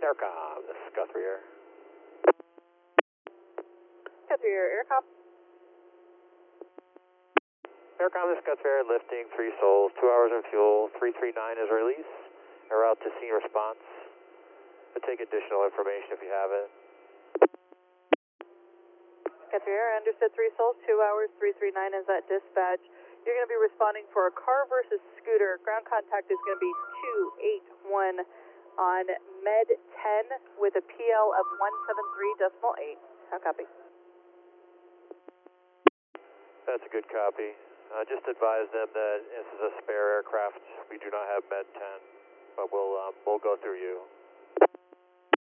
Aircom, this is Guthrie Air. Guthrie Air, Aircom. Aircom, this is Guthrie Air, lifting 3 souls, 2 hours in fuel, 339 is release. En route to scene response. I'll take additional information if you have it. Guthrie Air, understood 3 souls, 2 hours, 339 is at dispatch. You're going to be responding for a car versus scooter. Ground contact is going to be 281 on Med 10 with a PL of 173.8. How copy? That's a good copy. Just advise them that this is a spare aircraft. We do not have Med 10, but we'll go through you.